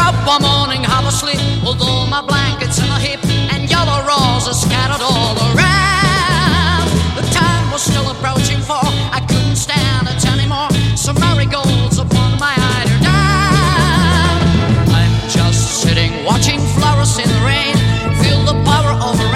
up one morning, half asleep, with all my blankets in a heap and yellow rose